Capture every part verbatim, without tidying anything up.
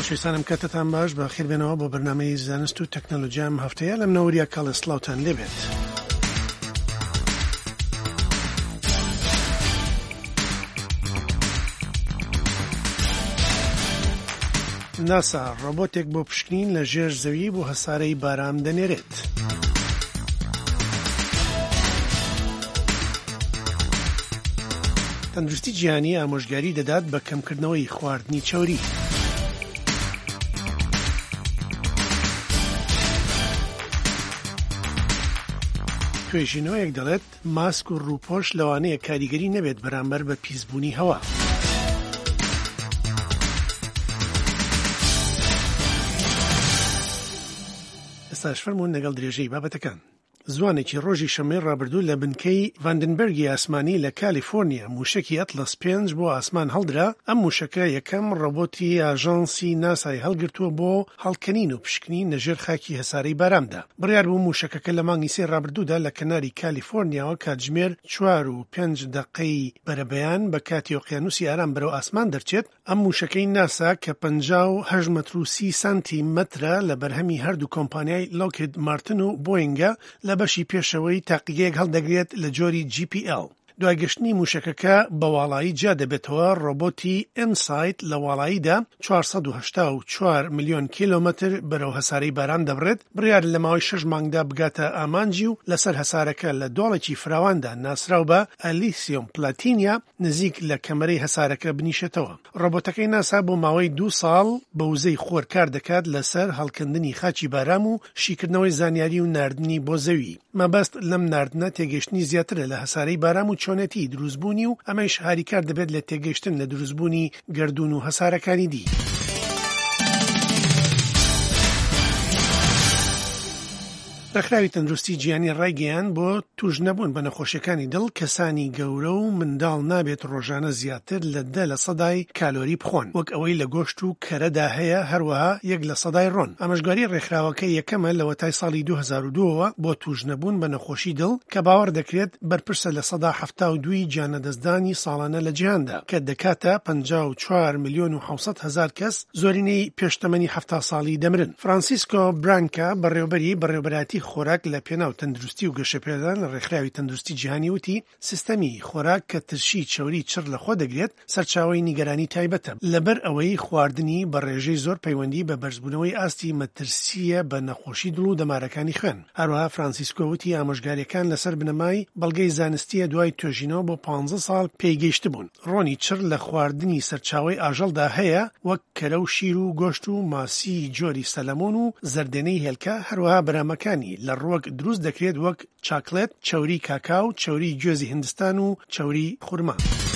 خۆشەویستانم کاتتان باش بەخێر بێنەوە بۆ بەرنامەی زانست و تەکنۆلۆژیا ئەم هەفتەیە لەم نەوەریە کاڵە سڵاوتان لێبێت. ناسا ڕۆبۆتێک بۆ پشکنین لە ژێر زەوی بۆ هەسارەی باران دەنێرێت. تەندروستی جیهانی ئامۆژگاری دەدات بە کەمکردنەوەی خواردنی چەوری. توێژینەوەیەک دەڵێت ماسک و ڕووپۆش لەوانەیە کاریگەری نەبێت بەرامبەر بە پیسبوونی هەوا. ئێستاش فەرموون لەگەڵ درێژەی بابەتەکان. زوانێکی ڕۆژی شەمەی ڕابردوو لە بنکەی ڤاندنبەرگی ئاسمانی لە کالیفۆرنیا موشکی ئەتلەس پێنج بۆ ئاسمان هەڵدرا. ئەم موشەکە یەکەم ڕۆبۆتی ئاژانسی ناسای هەڵگرتووە بۆ هەڵکەنین و پشکنین لەژێر خاکی هەسارەی بارامدا. بڕیار بوو موشەکەکە لە مانگی سێ ڕابردوودا لە کەناری کالیفۆرنیاوە کاتژمێر چوار و پێنج دەقەی بەرەبەیان بە کاتی ئۆقیانوسی ئارام بەرەو ئاسمان دەرچێت. ئەم موشەکەی ناسا کە پەنجا و هەژد مەتر و سی سانتی مەترە لە بەرهەمی هەردوو کۆمپانیای لۆکهید مارتن و بۆینگە لە بەشی پێشەوەی تاقیگەیەک هەڵدەگرێت لە جۆری جی پی ئێل. دوای گەشتنی موشەکەکە بە واڵایی جا دەبێتەوە ڕۆبۆتی ئینسایت لە واڵاییدا چوارسەد و هەشتا و چوار ملیۆن کیلۆمەتر بەرەو هەسارەی باران دەبڕێت. بڕیار لە ماوەی شەش مانگدا بگاتە ئامانجی و لەسەر هەسارەکە لە دۆڵێکی فراواندا ناسراو بە ئەلیسیۆم پلاتینیا نزیک لە کەمەرەی هەسارەکە بنیشێتەوە. ڕۆبۆتەکەی ناسا بۆ ماوەی دوو ساڵ بە وزەی خۆر کار دەکات لەسەر هەڵکردنی خاچی بارام و شیکردنەوەی زانیاری و ناردنی بۆ زەوی. مەبەست لەم ناردنە تێگەشتنی زیاترە لە هەسارەی بارام و چۆنەتی دروستبوونی و ئەمەش هاریکار دەبێت لە تێگەشتن لە دروستبوونی گەردون و هەسارەکانی دی. ڕێکخراوی تەندروستی جیهانی ڕایگەیان بۆ توش نەبوون بە نەخۆشیەکانی دڵ کەسانی گەورە و منداڵ نابێت ڕۆژانە زیاتر لە دە لە سەدای کالۆری بخۆن وەک ئەوەی لە گۆشت و کەرەدا هەیە، هەروەها یەک لە سەدای ڕۆن. ئامۆژگاری ڕێکخراوەکە یەکەمە لە وەتای ساڵی دوو هەزار و دووەوە بۆ توش نەبوون بە نەخۆشی دڵ کە باوەڕ دەکرێت بەرپرسە لە سەدا هەفتا و دوی جانەدەستدانی ساڵانە لە جیهاندا کە دەکاتە پەنجا و چوار ملیۆن و حەوسەد هەزار کەس زۆرینەی پێشتەمەنی هەفتا ساڵی دەمرن. فرانسیسکۆ برانکا بەڕێوەبەری بەڕێوەبەراتی خۆراک لە پێناو تەندروستی و گەشەپێدان لە ڕێکخراوی تەندروستی جیهانی وتی سیستەمی خۆراک کە ترشی چەوری چڕ لە خۆ دەگرێت سەرچاوەی نیگەرانی تایبەتە لەبەر ئەوەی خواردنی بە ڕێژەی زۆر پەیوەندی بە بەرزبوونەوەی ئاستی مەترسیە بە نەخۆشی دڵ و دەمارەکانی خوێن. هەروەها فرانسیسکۆ وتی ئامۆژگاریەکان لەسەر بنەمای بەڵگەی زانستیە دوای توێژینەوە بۆ پانزە ساڵ پێیگەیشت بوون. ڕۆنی چڕ لە خواردنی سەرچاوەی ئاژەڵدا هەیە وەک کەرە و شیر و گۆشت و ماسی جۆری سەلەمۆن و زەردێنەی هێلکە، هەروەها بەرامەکانی لە ڕۆک دروست دەکرێت وەک چاکلێت، چەوری کاکاو، چەوری گوێزی هندستان و چەوری خورما.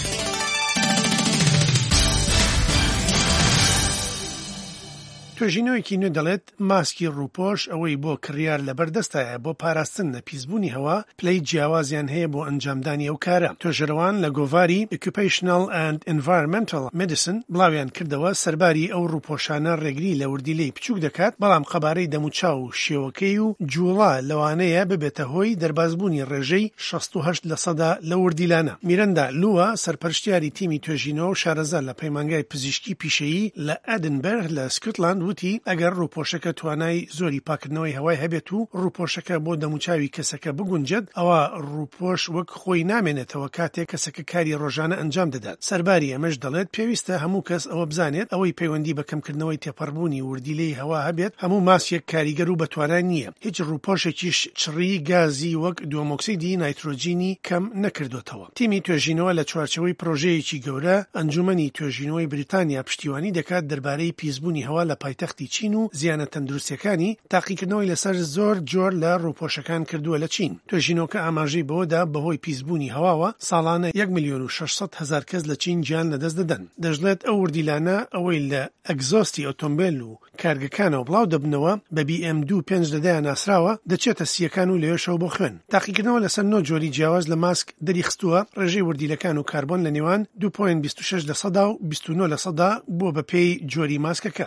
توێژینەوەیەکی نوێ دەڵێت ماسکی ڕووپۆش ئەوەی بۆ کڕیار لە بەردەستایە بۆ پاراستن لە پیسبوونی هەوا پلەی جیاوازیان هەیە بۆ ئەنجامدانی ئەو کارە. توێژەرەوان لە گۆڤاری Occupational and Environmental Medicine بڵاویان کردەوە سەرباری ئەو ڕووپۆشانە ڕێگری لە وردیلەی بچووک دەکات، بەڵام خەبارەی دەموچاو و شێوەکەی و جوڵا لەوانەیە ببێتە هۆی دەربازبوونی ڕێژەی شەست و هەشت لە سەدا لە وردیلانە. میرەندا لووە سەرپەرشتیاری تیمی توێژینەوە و شارەزا لە پەیمانگای پزیشکی پیشەیی لە ئەدنبەرگ لە سکۆتلاند وتی ئەگەر ڕووپۆشەکە توانای زۆری پاکردنەوەی هەوای هەبێت و ڕووپۆشەکە بۆ دەموچاوی کەسەکە بگونجێت، ئەوە ڕووپۆش وەک خۆی نامێنێتەوە کاتێک کەسەکە کاری ڕۆژانە ئەنجام دەدات. سەرباری ئەمەش دەڵێت پێویستە هەموو کەس ئەوە بزانێت ئەوەی پەیوەندی بە کەمکردنەوەی تێپەڕبوونی وردیلەی هەوا هەبێت هەموو ماسیەک کاریگەر و بەتوانای نییە. هیچ ڕووپۆشێکیش چڕی گازی وەک دووەمۆکسیدی نایترۆجینی کەم نەکردوتەوە. تیمی توێژینەوە لە چوارچەوەی پرۆژەیەکی گەورە ئەنجومەنی توێژینەوەی بریتانیا پشتیوانی دەکات دەربارەی پیسبوونی هەوا لە پایتەختی چین و زیانە تەندروستیەکانی تاقیکردنەوەی لەسەر زۆر جۆر لە ڕووپۆشەکان کردووە لە چین. توێژینەوەکە ئاماژەی بەوەدا بەهۆی پیسبوونی هەواوە ساڵانە یەک ملیۆن و شەشسەد هەزار کەس لە چین گیان لەدەست دەدەن. دەژڵێت ئەو وردیلانە ئەوەی لە ئەگزۆستی ئۆتۆمبیل و کارگەکانەوە بڵاو دەبنەوە بە بی ئێم دوو پێنج دەدایان ناسراوە دەچێتە سیەکان و لەوێشەوە بۆ خوێن. تاقیکردنەوە لەسەر نۆ جۆری جیاواز لە ماسک دەریخستووە ڕێژەی وردیلەکان و کاربۆن لە نێوان دوو پۆینت بیست و شەش لە سەدا و بیست و نۆ لە سەدا بۆ بەپێی جۆری ماسکەکە.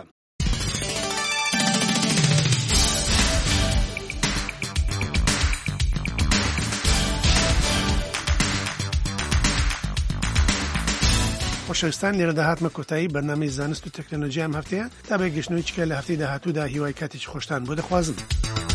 خۆشەویستان لێرە داهاتمە کۆتایی بەرنامەی زانست و تەکنۆلۆژیا ئەم هەفتەیە تا بەگەشتنەوەی چکە لە هەفتەی داهاتوودا هیوای کاتێکی خۆشتان بۆ دەخوازم.